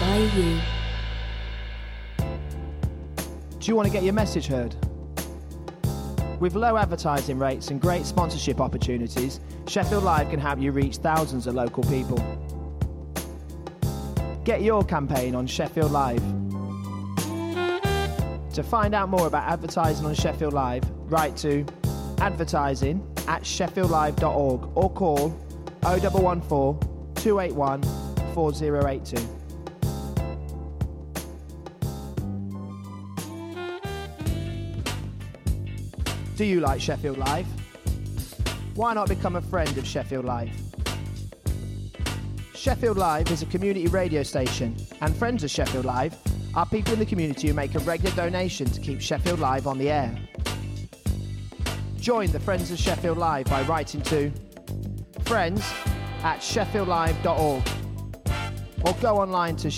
by you. Do you want to get your message heard? With low advertising rates and great sponsorship opportunities, Sheffield Live can help you reach thousands of local people. Get your campaign on Sheffield Live. To find out more about advertising on Sheffield Live, write to advertising@sheffieldlive.org or call 0114 281 4082. Do you like Sheffield Live? Why not become a friend of Sheffield Live? Sheffield Live is a community radio station, and friends of Sheffield Live are people in the community who make a regular donation to keep Sheffield Live on the air. Join the Friends of Sheffield Live by writing to friends@sheffieldlive.org or go online to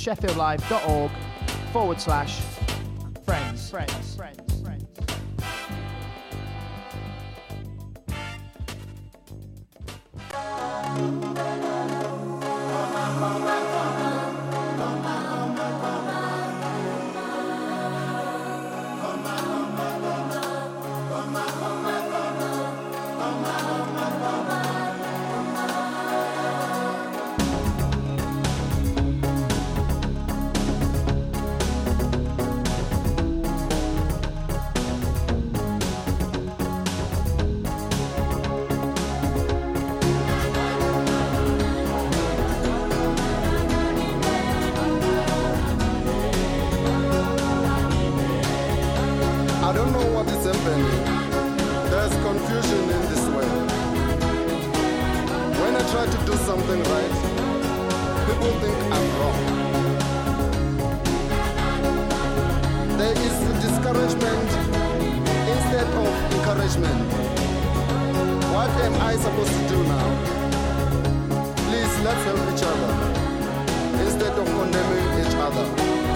sheffieldlive.org/friends. There's confusion in this world. When I try to do something right, people think I'm wrong. There is discouragement instead of encouragement. What am I supposed to do now? Please, let's help each other instead of condemning each other.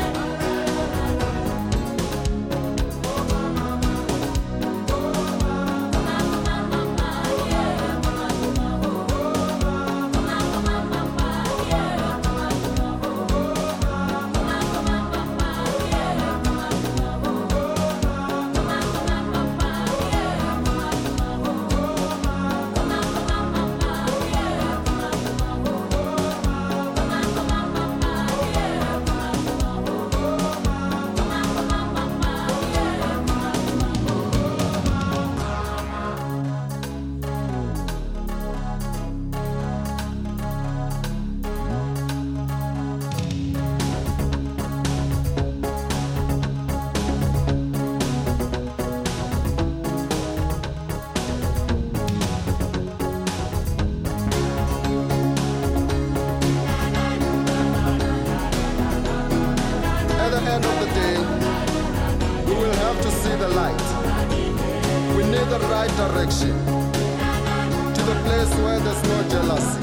Direction to the place where there's no jealousy.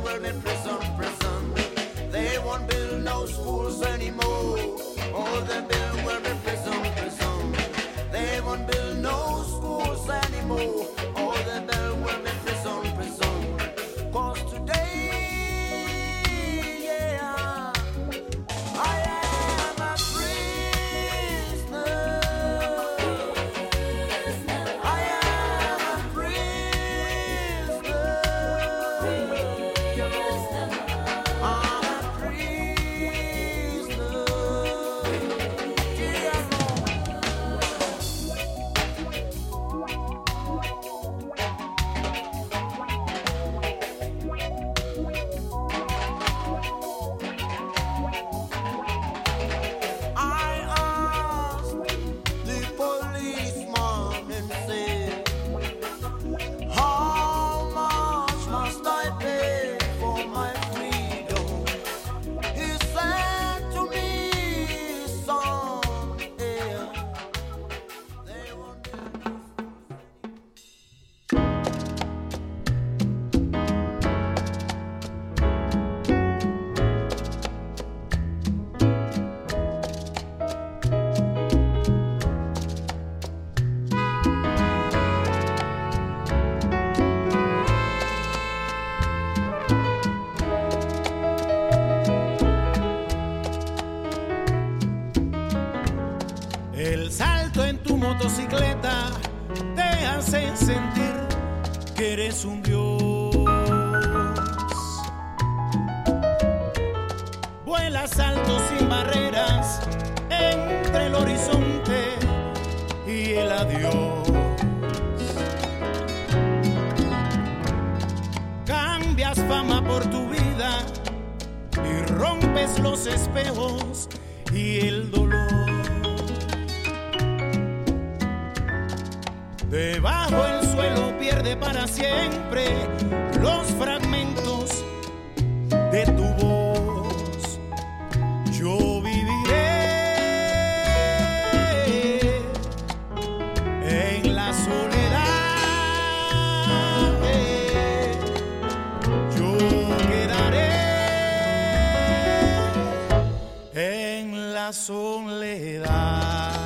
will be prison, prison. They won't build no schools anymore. All the build will be prison, prison. They won't build no schools anymore. All the build will be prison, prison. 'Cause today, yeah, I am a prisoner. I am a prisoner. I'm a prisoner. Yeah, I asked the policeman and said, how much must I pay for my freedom? He said to me, son, yeah, they won't do El salto en tu motocicleta te hace sentir que eres un dios. Vuelas alto sin barreras entre el horizonte y el adiós. Cambias fama por tu vida y rompes los espejos y el dolor. Debajo el suelo pierde para siempre los fragmentos de tu voz. Yo viviré en la soledad. Yo quedaré en la soledad.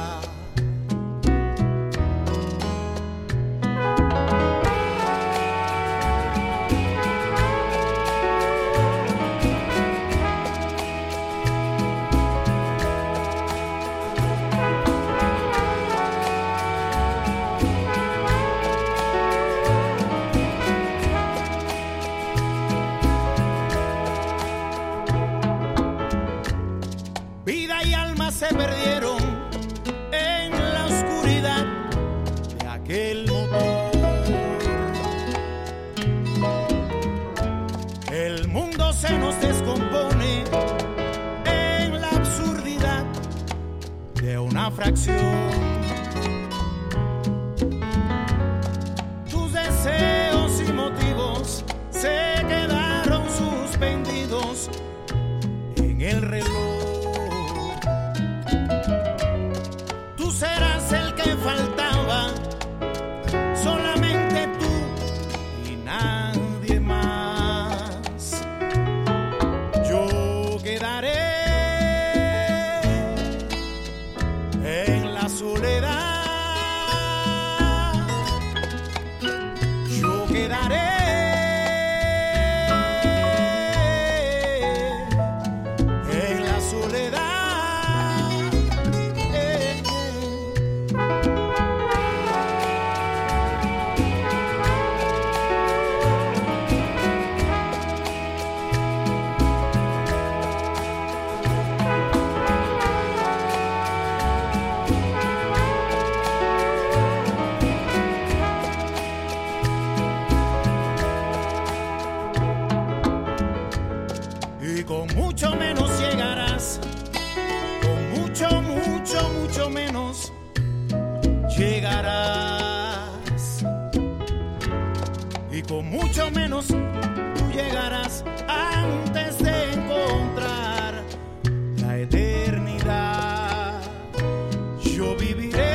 Vida y alma se perdieron en la oscuridad de aquel motor. El mundo se nos descompone en la absurdidad de una fracción. Tus deseos y motivos se quedaron suspendidos en el reloj. Tú serás el que faltaba, solamente tú y nadie más. Yo quedaré en la soledad. Yo quedaré en la soledad. Y con mucho menos llegarás, con mucho, mucho, mucho menos llegarás. Y con mucho menos tú llegarás antes de encontrar la eternidad. Yo viviré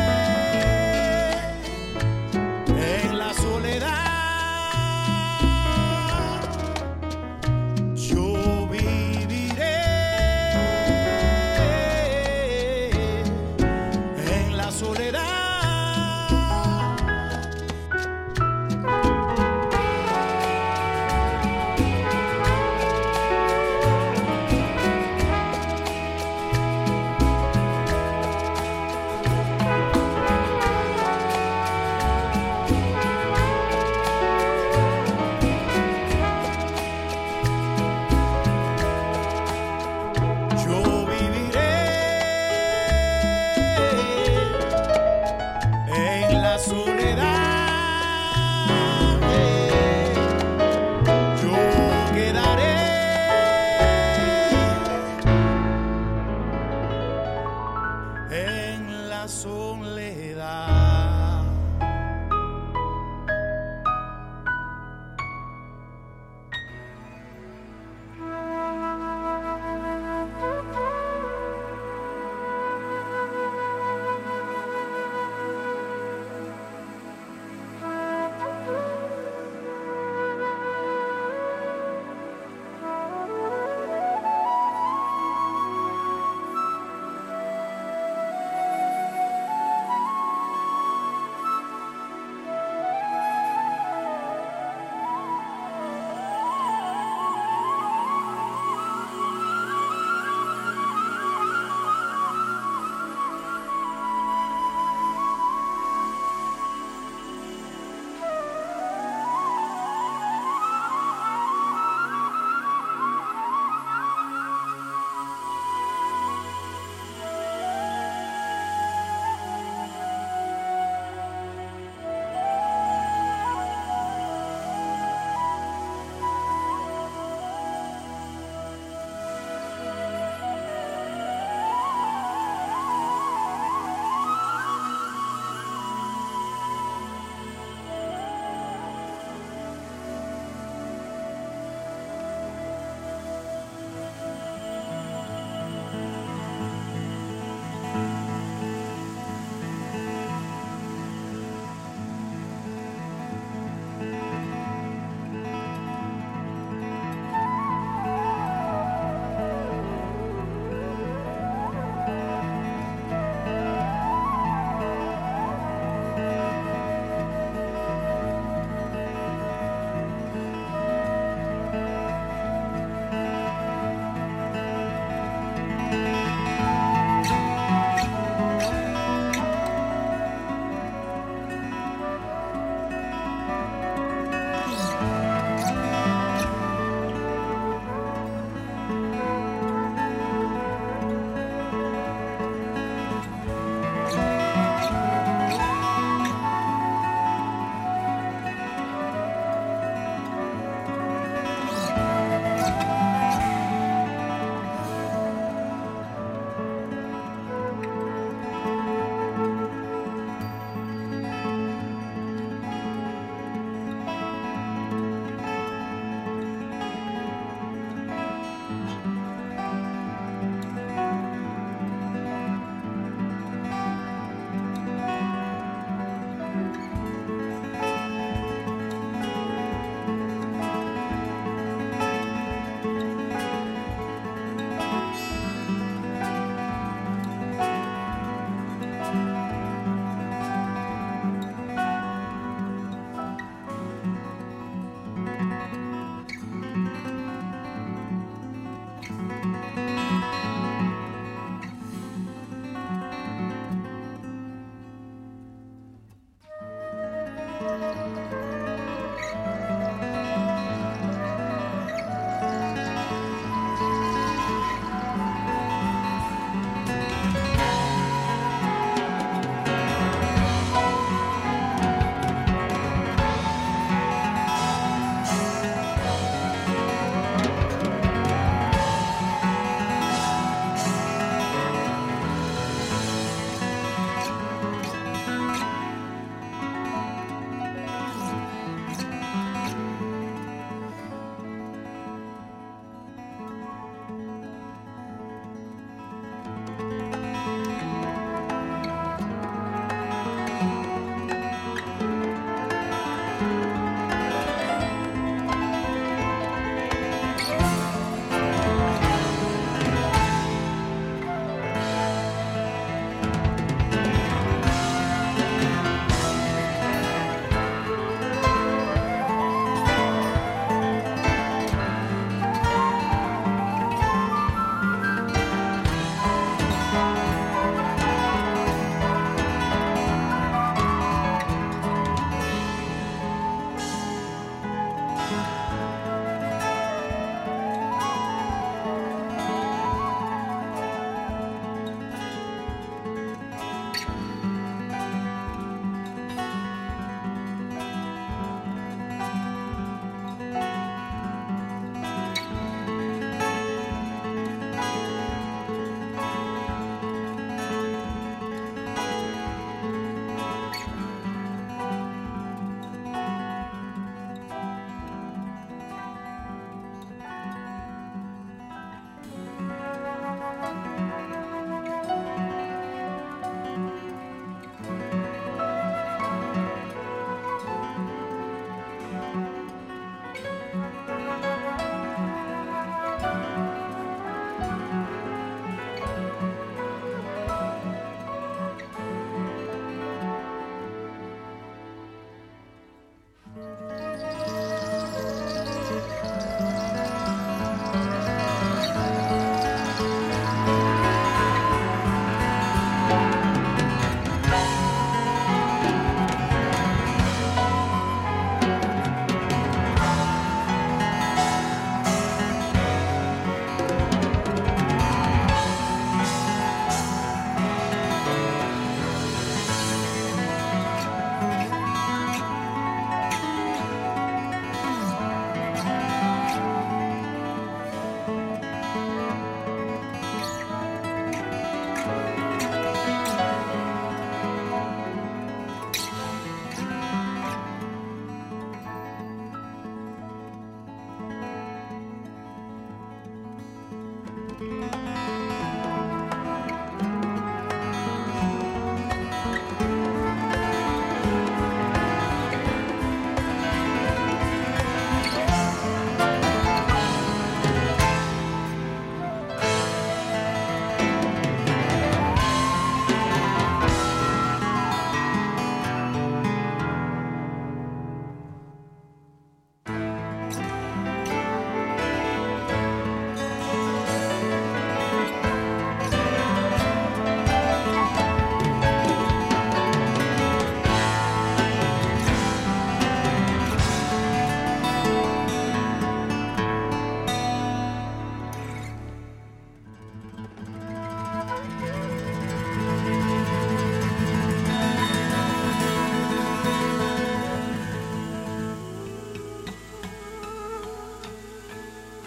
en la soledad. soledad.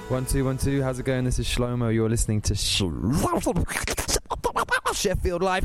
1 2 1 2. How's it going? This is Shlomo. You're listening to Sheffield Live.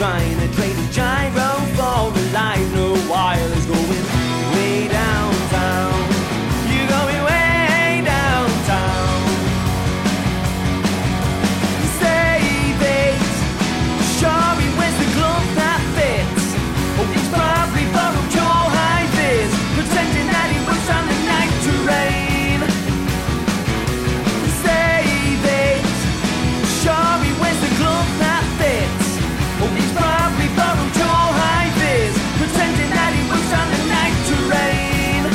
trying to trade a gyro for a line. No wireless going way downtown. You're going way downtown. Save it. Sorry, where's the glove that fits? Oh, it's probably borrowed your high vis, pretending that it was on the night terrain. Save it. Sorry, where's the glove that fits? Oh, it's probably borrowed your high vis, pretending that it was on the night terrain.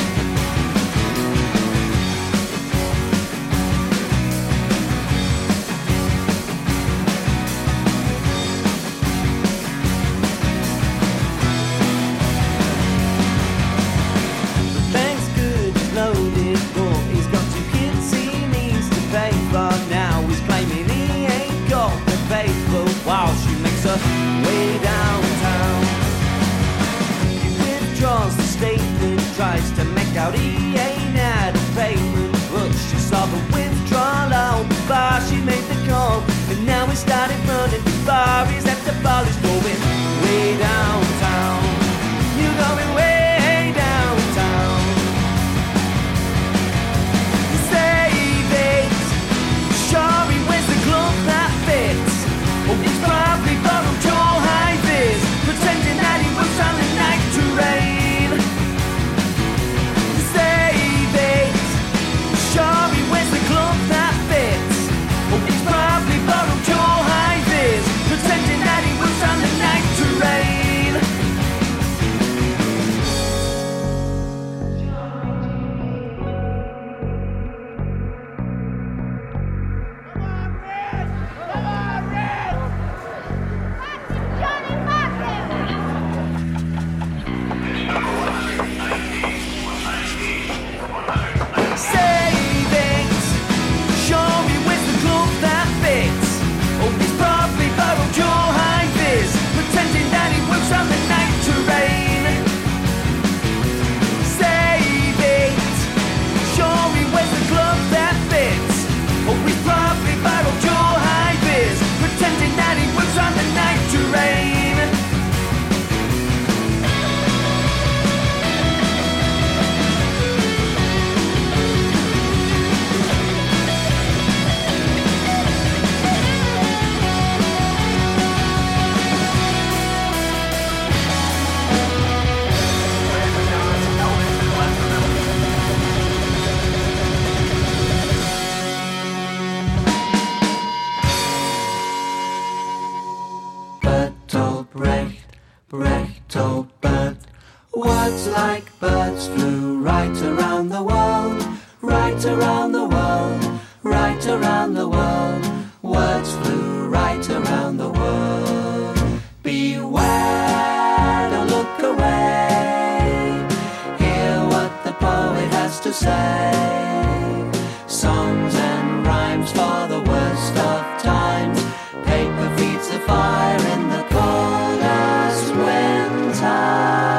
Bank's good, he's loaded, but he's got 2 kids he needs to pay for. Now he's claiming he ain't got the faithful while she makes her way downtown. He withdraws the statement, tries to make out he ain't had a payment, but she saw the withdrawal out before she made the call, and now he started running before he's at the ball. He's going way downtown. You're going way downtown. Save it. Sorry, where's the glove that fits? Oh, it's probably borrowed your high vis, pretending that it was on the night terrain. Save it. Sorry, where's the glove that fits? Oh, it's probably borrowed your high vis, pretending that it was on the night terrain. Save it. Show me where's the glove that fits. Oh, he's probably borrowed your high vis, pretending that he works on the night terrain. Save it. Show me where's the glove that fits. Oh, he's probably borrowed your high vis, pretending that he works on the night terrain. Bert told Brecht told Bert, words like birds flew right around the world, right around the world, right around the world. Words flew right around the world. Beware, don't look away. Hear what the poet has to say. Songs and rhymes for the worst of times. Paper feeds the fire in the coldest winter.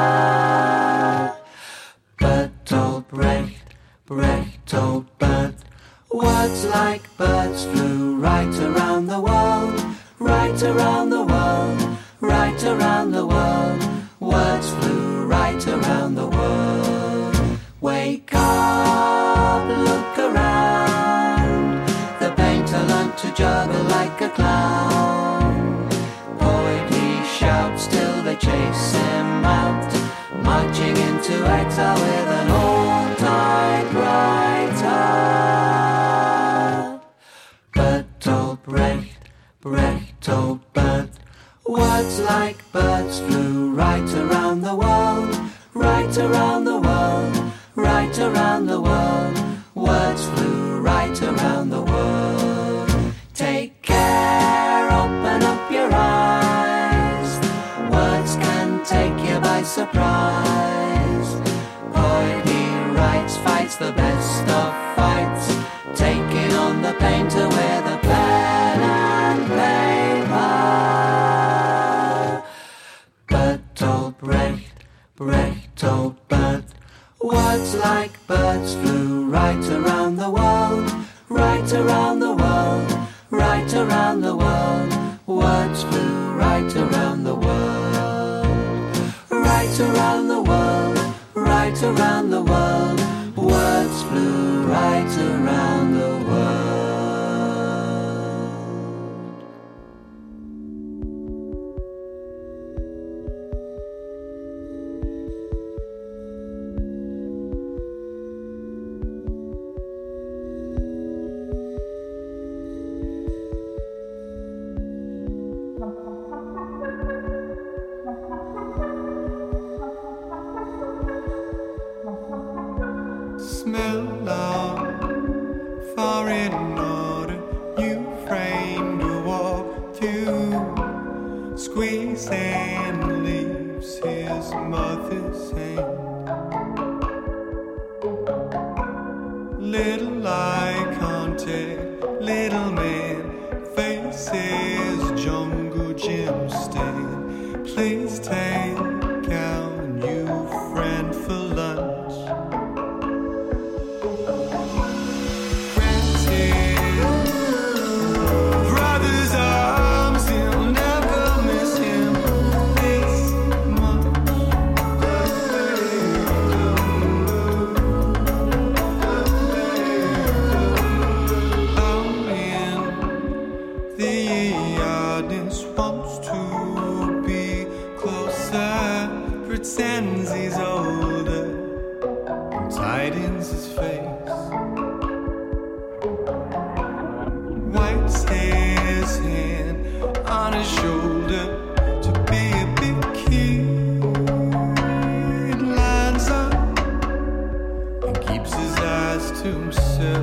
Bert told Brecht told Bert, words like birds flew right around the world, right around the world, right around the world. Words flew right around the world. Wake up, look around. The painter learned to juggle like a clown. Poet he shouts till they chase him out, marching into exile with an old typewriter. Bert told Brecht told Bert, words like birds flew right around the world, right around the world, right around the world. Words flew right around the world. Take care, open up your eyes. Words can take you by surprise. Poet he writes, fights the best of fights, taking on the painter with a pen and paper. Bert told Brecht told Bert, words like birds flew right around the world, right around the world, right around the world. Words flew right around the world. squeeze and leaves his mother's hand. Little eye contact, little man faces jungle gym stand. Please take out a new friend for lunch. Brother's arms, he'll never miss him this much. Out in the audience wants to be closer, pretends he's older, and tightens his face. Wipes his hand on his shoulder to be a big kid. Lines up and keeps his eyes to himself.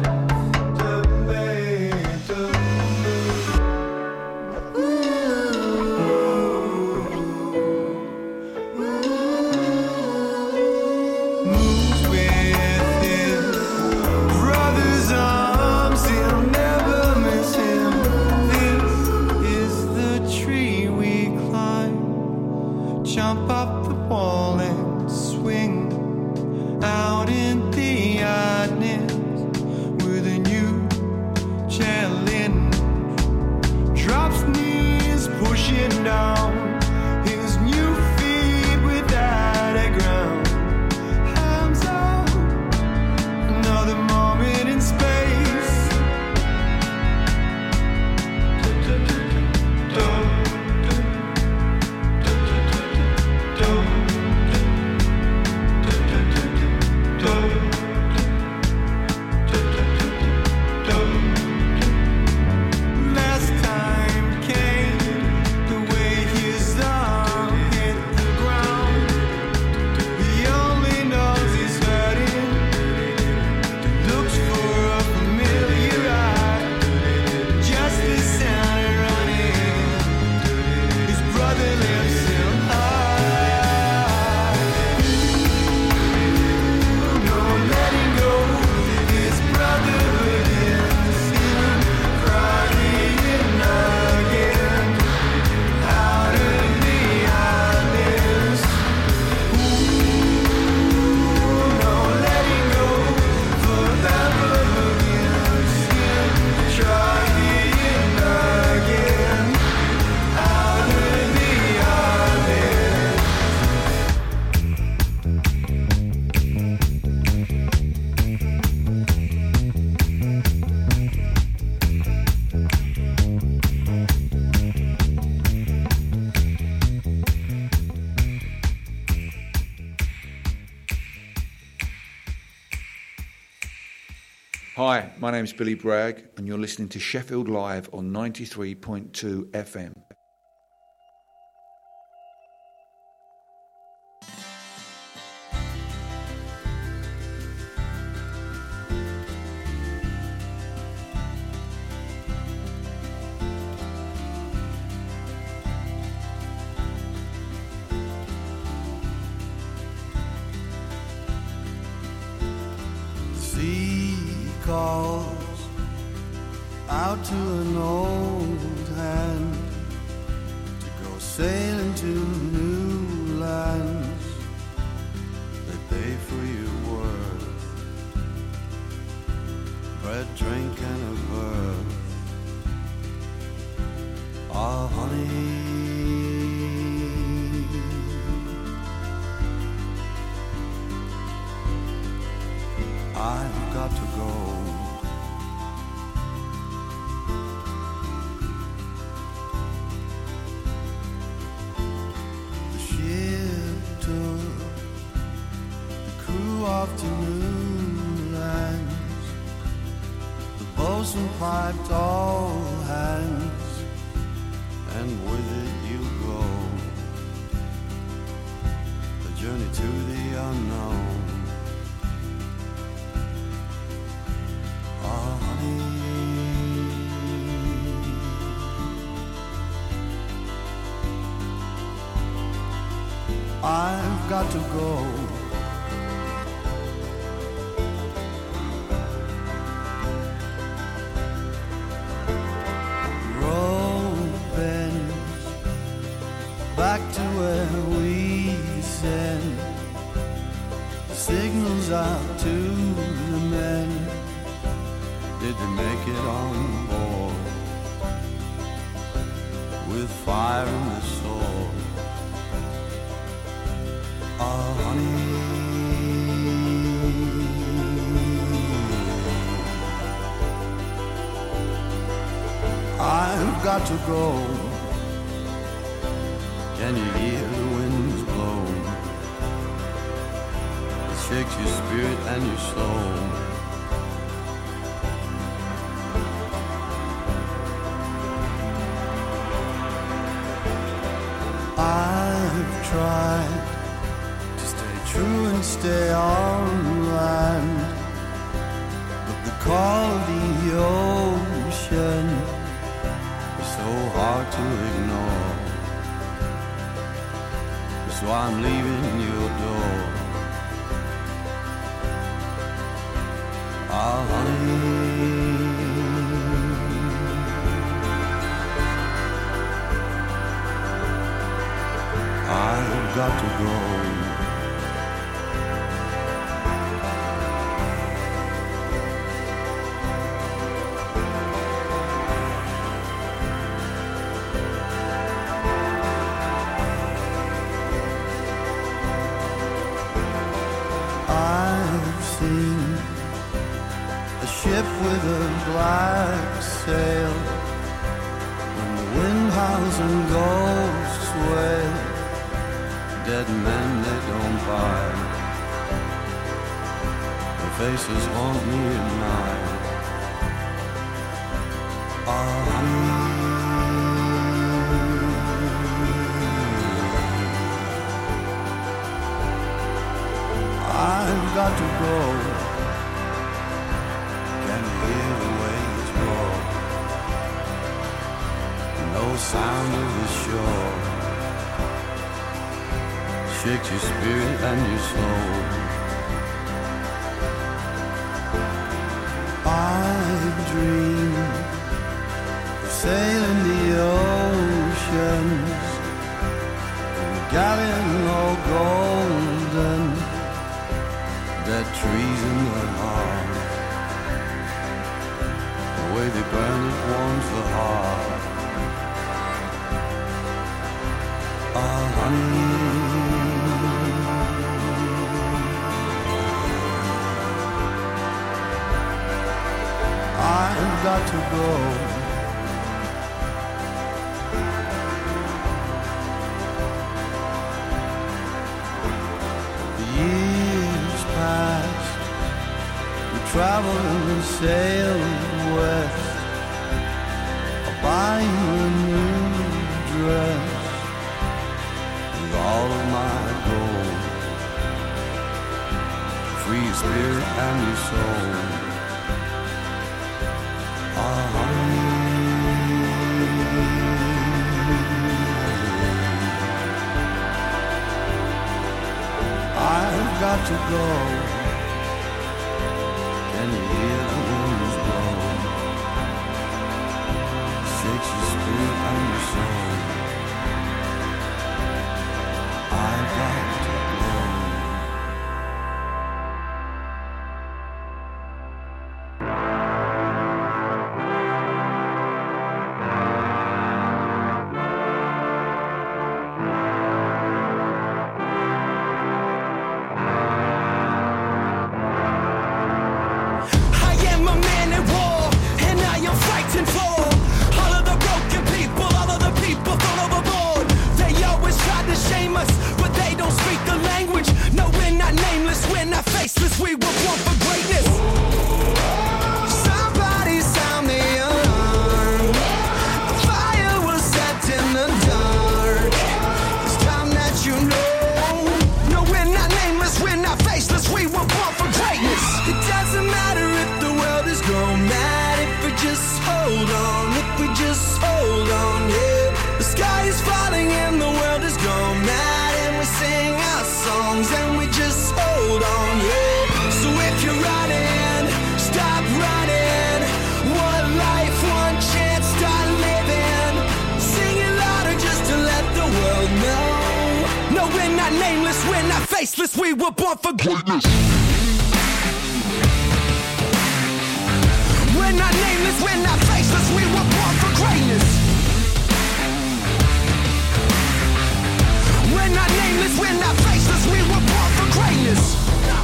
Moves with his brother's arms, he'll never miss him. This is the tree we climb. Jump up the wall and swing out in the audience with a new challenge. Drops knees, pushing down his new feet without a ground. Hands up, another moment in space. Last time came the way his arm hit the ground. He only knows he's hurting. Looks for a familiar eye. Just the sound of running. His brother lives him high. No letting go. His brother begins him crying again. Out of the eyelids. No letting go. Forever begins him trying again. Out of the eyelids. Hi, my name's Billy Bragg, and you're listening to Sheffield Live on 93.2 FM. The sea calls out to an old hand to go sailing to new lands. They pay for your worth, bread, drink, and a birth. Ah, honey, I've got to go. The ship took the crew off to new lands. The bosun piped all hands, and with it you go. A journey to the unknown. I've got to go. Road bends back to where we send signals out to the men. Did they make it on board with fire in the soul? Oh, honey, I've got to go. Can you hear the winds blow? It shakes your spirit and your soul. I've tried to stay true and stay on land, but the call of the ocean is so hard to ignore. So I'm leaving your door. Ah, honey, I've got to go. I've seen a ship with a black sail, when the wind howls and ghosts wail. Dead men, they don't bite. Their faces haunt me at night. Oh, honey, I've got to go. Can you hear the waves roar? No sound of the shore shakes your spirit and your soul. I've dreamed of sailing the oceans in a galleon all golden, dead trees in the heart. The way they burn it warms the heart. Ah, honey, I've got to go. The years passed, we traveled and sailed west. I'll buy you a new dress with all of my gold. Free your spirit and your soul. I've got to go. Can you hear the winds blow? Shakes your spirit and your soul. I've got to go. We were born for greatness. Somebody sound the alarm. The fire was set in the dark. It's time that you know. No, we're not nameless, we're not faceless. We were born for greatness. It doesn't matter if the world is gone mad. If we just hold on, if we just hold on, yeah. The sky is falling and the world is gone mad, and we sing songs and we just hold on, yeah. So if you're running, stop running. One life, one chance, start living. Sing it louder just to let the world know. No, we're not nameless, we're not faceless, we were born for greatness. We're not nameless, we're not faceless, we were born for greatness. We're not nameless, we're not faceless, we were born for greatness.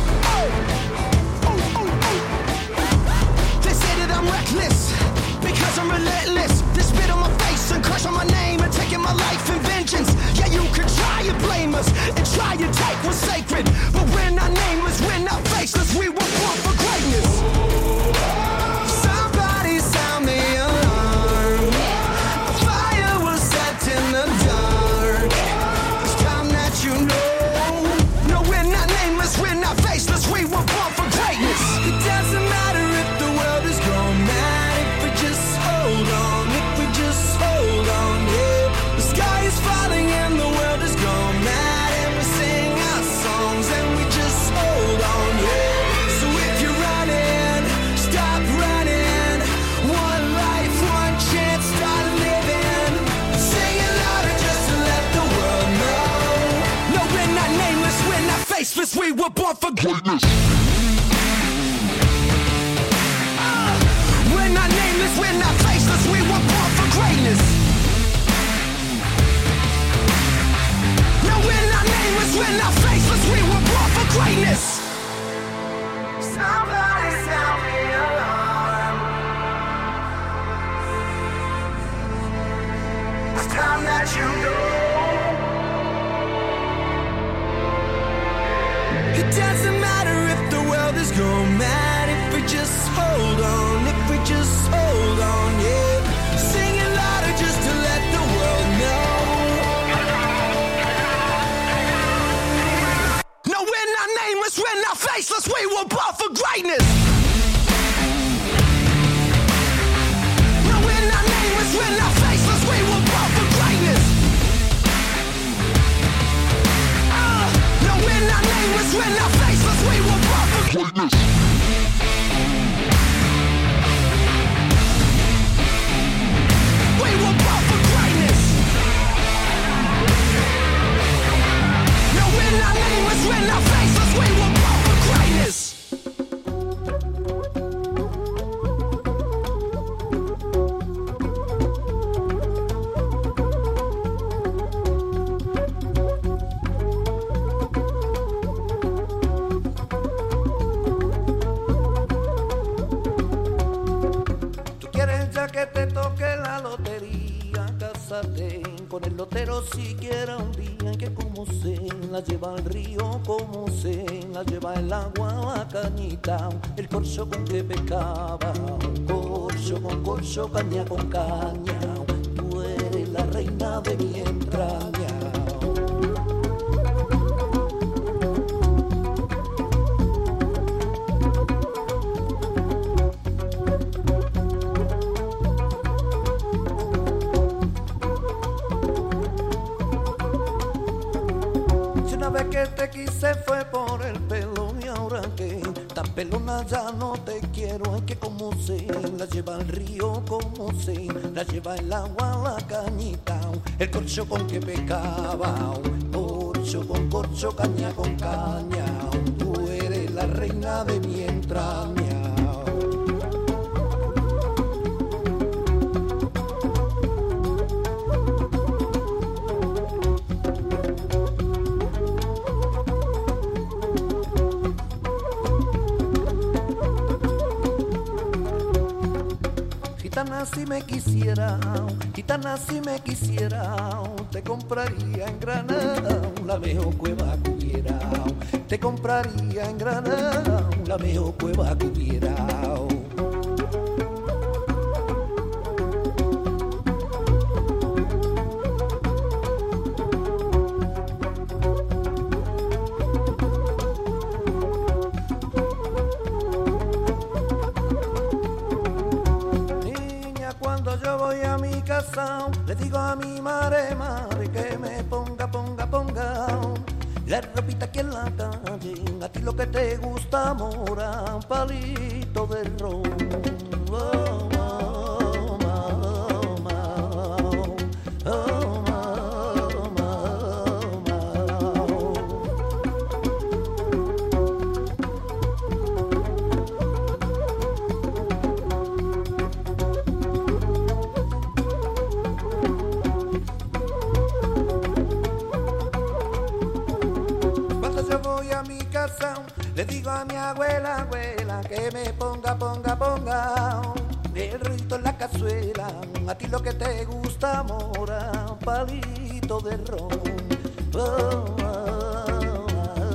They say that I'm reckless, because I'm relentless. They spit on my face and curse on my name and taking my life in vengeance. Yeah, you could try and blame us and try and take what's sacred, but we're not nameless, we're not faceless, we were born for greatness. Somebody sound the alarm. A fire was set in the dark. It's time that you know. No, we're not nameless, we're not faceless, we were born for greatness. It doesn't matter if the world is gone mad, if we just hold on, if we just hold on, yeah. The sky is falling and the world is gone mad, and we sing our songs and we just hold on, yeah. So if you're running, stop running. One life, one chance, start living. Sing it louder just to let the world know. No, we're not nameless, we're not faceless, we were born for greatness. We're not nameless, we're not faceless, we were born for greatness. No, we're not nameless, we're not faceless, we were born for greatness. Somebody sound the alarm. It's time that you know. It doesn't matter if the world is gone mad, if we just hold on, if we just hold on, yeah. Sing it louder just to let the world know. No, we're not nameless, we're not faceless, we were born for greatness. No, we're not nameless, we're not faceless, we were born for greatness. No, we're not nameless, we're not faceless, we were born for greatness. We were born for greatness. No, we're not nameless, we're not faceless, we were born for greatness. Tú quieres ya que te toque la lotería, cásate con el lotero siquiera un día, que como se la lleva el río, como se la lleva el agua, la cañita, el corcho con que pescaba, corcho con corcho, caña con caña, tú eres la reina de mi entraña. Que te quise fue por el pelo y ahora que tan pelona ya no te quiero, es que como se la lleva el río, como se la lleva el agua, la cañita, el corcho con que pescaba, corcho con corcho, caña con caña, tú eres la reina de mi entraña. Gitana si me quisiera, gitana si me quisiera, te compraría en Granada la mejor cueva que hubiera, te compraría en Granada la mejor cueva que hubiera. Le digo a mi madre, madre, que me ponga, la ropita aquí en la calle, a ti lo que te gusta, mora, un palito de ron. Oh, oh, oh, oh, oh, oh. Le digo a mi abuela, abuela, que me ponga el rito en la cazuela. A ti lo que te gusta, mora, un palito de ron. Oh, oh, oh,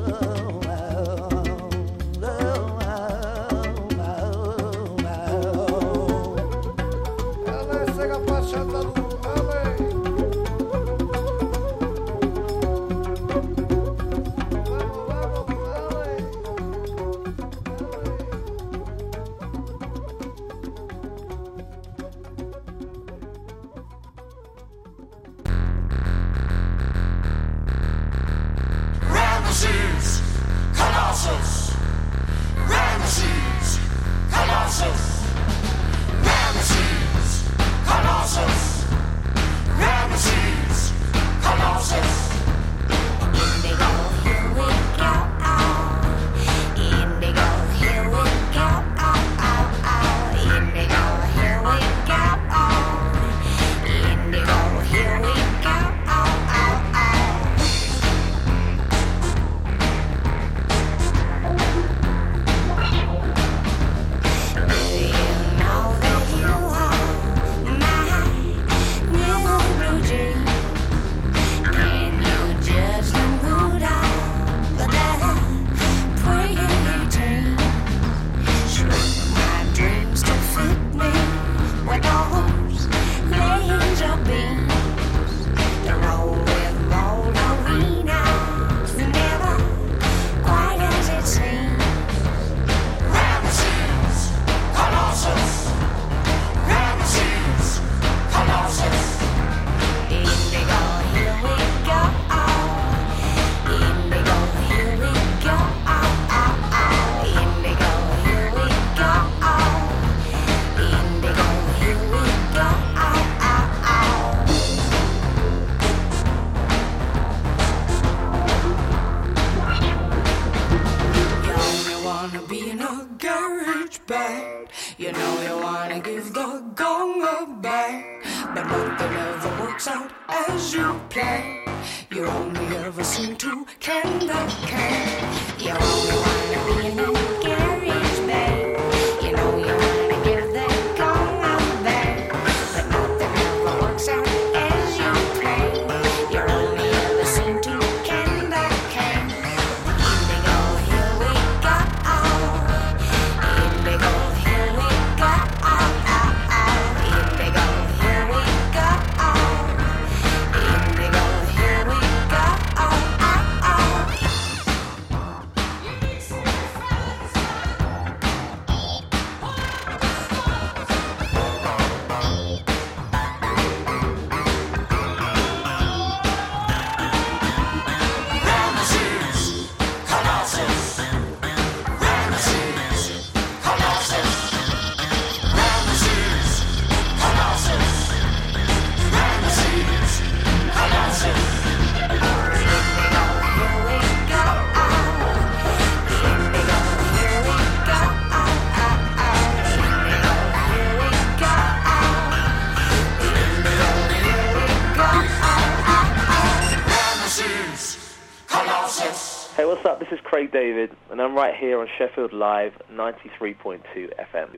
Hey, what's up? This is Craig David, and I'm right here on Sheffield Live 93.2 FM.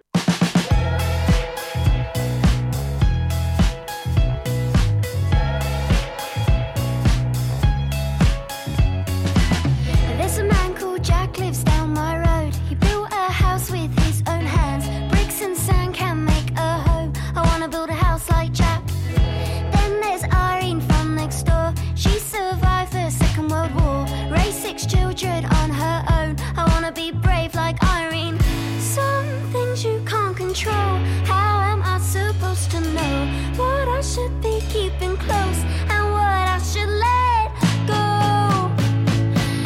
There's a man called Jack lives down my road. He built a house with his own hands. Bricks and sand can make a home. I wanna build a house like Jack. Then there's Irene from next door. She survived the Second World War. Raised 6 children on her own. I wanna be brave like Irene. Some things you can't control. How am I supposed to know what I should be keeping close and what I should let go?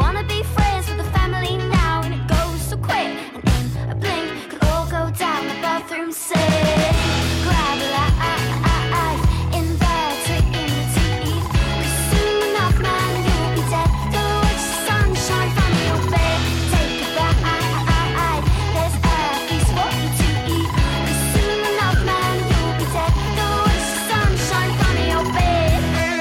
wanna be friends with the family now, and it goes so quick, and in a blink, could all go down the bathroom sink. Grab life, invert it in the teeth. 'Cause soon enough, man, you'll be dead. Don't watch the sunshine from your bed. Take a bite, there's at least what you to eat. 'Cause soon enough, man, you'll be dead. Don't watch the sunshine from your bed.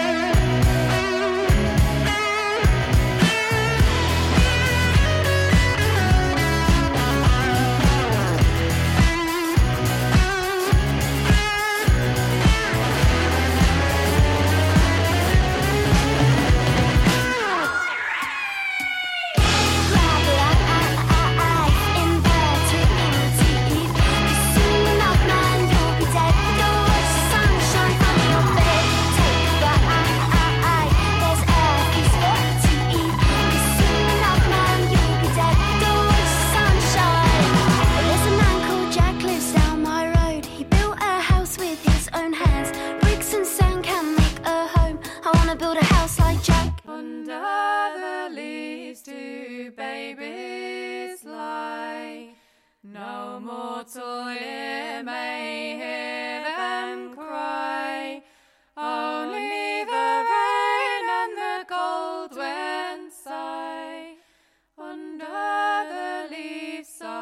Build a house like Jack. Under the leaves two babies lie. No mortal ear may hear them cry. Only the rain and the cold wind sigh. Under the leaves so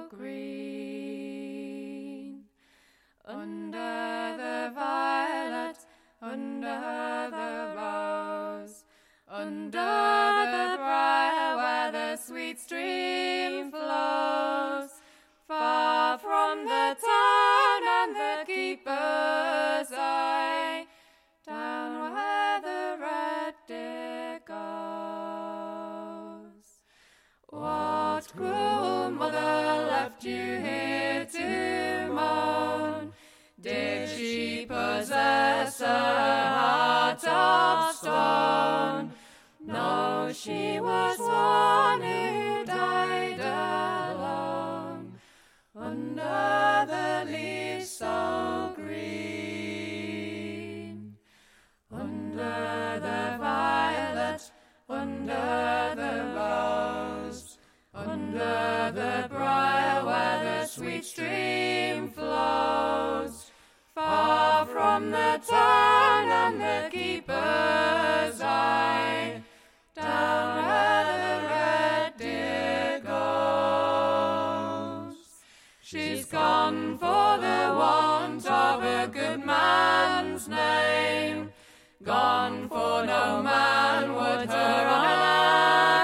green. Under the violet, under the rose, under the briar where the sweet stream flows, far from the town and the keeper's eye, down where the red deer goes. What cruel mother left you here to moan? Did she possess a heart of stone? No, she was one who died alone. Under the leaves so green. Under the violet, under the rose, under the briar where the sweet stream flows, far from the town and the keeper's eye, down where the red deer goes. She's gone for the want of a good man's name, gone for no man would her honor